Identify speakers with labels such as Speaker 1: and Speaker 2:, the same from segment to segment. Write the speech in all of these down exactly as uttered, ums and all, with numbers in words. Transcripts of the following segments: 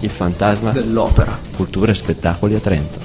Speaker 1: Il fantasma
Speaker 2: dell'opera.
Speaker 1: Cultura e spettacoli a Trento.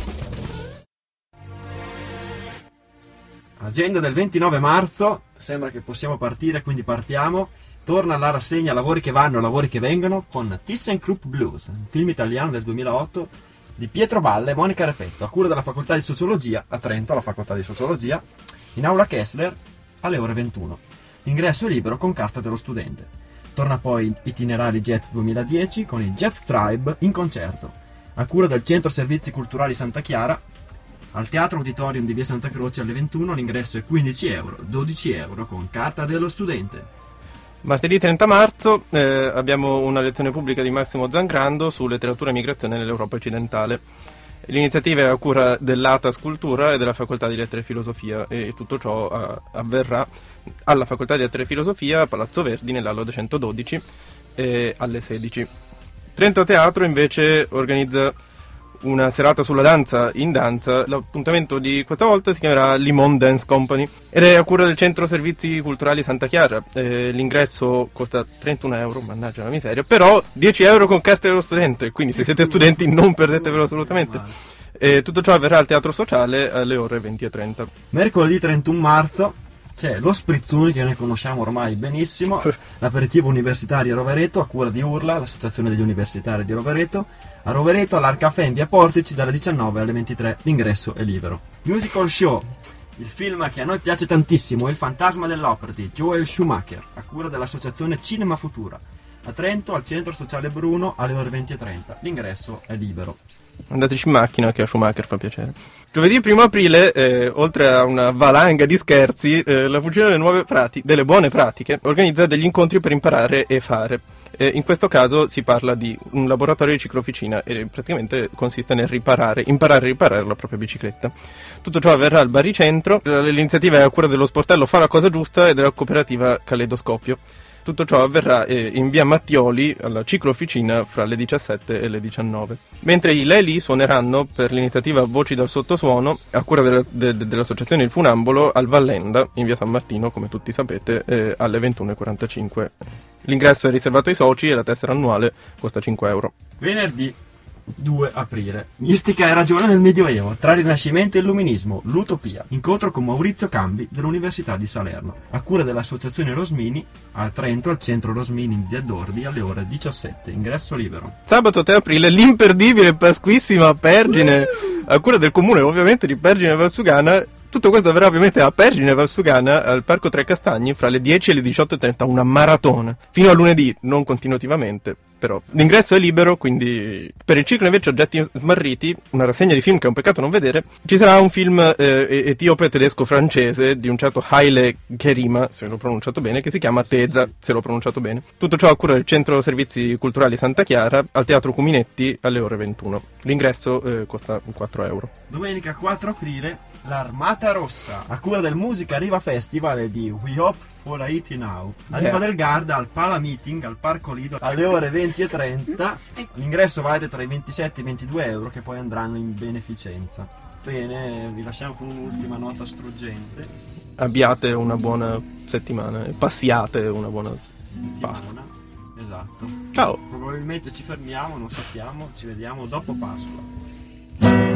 Speaker 3: Agenda del ventinove marzo, sembra che possiamo partire, quindi partiamo. Torna la rassegna Lavori che vanno, lavori che vengono con ThyssenKrupp Blues, un film italiano del duemilaotto di Pietro Balle e Monica Repetto, a cura della Facoltà di Sociologia a Trento, alla Facoltà di Sociologia, in aula Kessler alle ore ventuno. Ingresso è libero con carta dello studente. Torna poi Itinerari Jazz duemiladieci con i Jazz Tribe in concerto, a cura del Centro Servizi Culturali Santa Chiara, al Teatro Auditorium di via Santa Croce alle ventuno. L'ingresso è quindici euro, dodici euro con carta dello studente.
Speaker 4: Martedì trenta marzo eh, abbiamo una lezione pubblica di Massimo Zangrando su letteratura e migrazione nell'Europa occidentale. L'iniziativa è a cura dell'A T A S Cultura e della Facoltà di Lettere e Filosofia, e tutto ciò eh, avverrà alla Facoltà di Lettere e Filosofia a Palazzo Verdi nell'Aula duecentododici eh, alle sedici. Trento Teatro invece organizza una serata sulla danza in danza. L'appuntamento di questa volta si chiamerà Limon Dance Company ed è a cura del Centro Servizi Culturali Santa Chiara. Eh, l'ingresso costa trentuno euro, mannaggia la miseria, però dieci euro con carta dello studente, quindi se siete studenti non perdetevelo assolutamente. Eh, tutto ciò avverrà al Teatro Sociale alle ore venti e trenta.
Speaker 3: Mercoledì trentuno marzo c'è lo Sprizzuni, che noi conosciamo ormai benissimo, l'aperitivo universitario a Rovereto a cura di Urla, l'associazione degli universitari di Rovereto. A Rovereto all'Arcafè in via Portici dalle diciannove alle ventitré. L'ingresso è libero. Musical Show, il film che a noi piace tantissimo, Il fantasma dell'opera di Joel Schumacher, a cura dell'associazione Cinema Futura, a Trento al Centro Sociale Bruno alle ore venti e trenta. L'ingresso è libero.
Speaker 4: Andateci in macchina, che a Schumacher fa piacere. Giovedì primo aprile, eh, oltre a una valanga di scherzi, eh, la Fucina delle Nuove Pratiche, delle Buone Pratiche, organizza degli incontri per imparare e fare. Eh, in questo caso si parla di un laboratorio di ciclofficina e praticamente consiste nel riparare, imparare a riparare la propria bicicletta. Tutto ciò avverrà al Baricentro. L'iniziativa è a cura dello sportello Fa la Cosa Giusta e della cooperativa Caleidoscopio. Tutto ciò avverrà eh, in via Mattioli alla ciclofficina fra le diciassette e le diciannove. Mentre i Leli suoneranno per l'iniziativa Voci dal Sottosuono a cura della, de, de, dell'associazione Il Funambolo al Vallenda in via San Martino, come tutti sapete, eh, alle ventuno e quarantacinque. L'ingresso è riservato ai soci e la tessera annuale costa cinque euro.
Speaker 3: Venerdì due aprile. Mistica e ragione del Medioevo, tra Rinascimento e Illuminismo, l'Utopia. Incontro con Maurizio Cambi dell'Università di Salerno, a cura dell'Associazione Rosmini, a Trento al Centro Rosmini in via Dordi alle ore diciassette. Ingresso libero.
Speaker 4: Sabato tre aprile l'imperdibile Pasquissima Pergine, a cura del comune ovviamente di Pergine Valsugana. Tutto questo avverrà ovviamente a Pergine Valsugana al Parco Tre Castagni fra le dieci e le diciotto e trenta, una maratona fino a lunedì, non continuativamente, però l'ingresso è libero. Quindi per il ciclo invece Oggetti Smarriti, una rassegna di film che è un peccato non vedere, ci sarà un film eh, etiope tedesco francese di un certo Haile Gerima, se l'ho pronunciato bene, che si chiama Teza, se l'ho pronunciato bene. Tutto ciò a cura del Centro Servizi Culturali Santa Chiara al Teatro Cuminetti alle ore ventuno. L'ingresso eh, costa quattro euro.
Speaker 3: Domenica quattro aprile l'Armata Rossa, a cura del Musica Riva Festival e di We Hope for Haiti Now, a Riva del Garda al Pala Meeting al Parco Lido alle ore venti e trenta. L'ingresso vale tra i ventisette e i ventidue euro, che poi andranno in beneficenza. Bene, vi lasciamo con un'ultima nota struggente.
Speaker 4: Abbiate una buona settimana e passiate una buona Pasqua.
Speaker 3: Esatto.
Speaker 4: Ciao.
Speaker 3: Probabilmente ci fermiamo, non sappiamo, ci vediamo dopo Pasqua.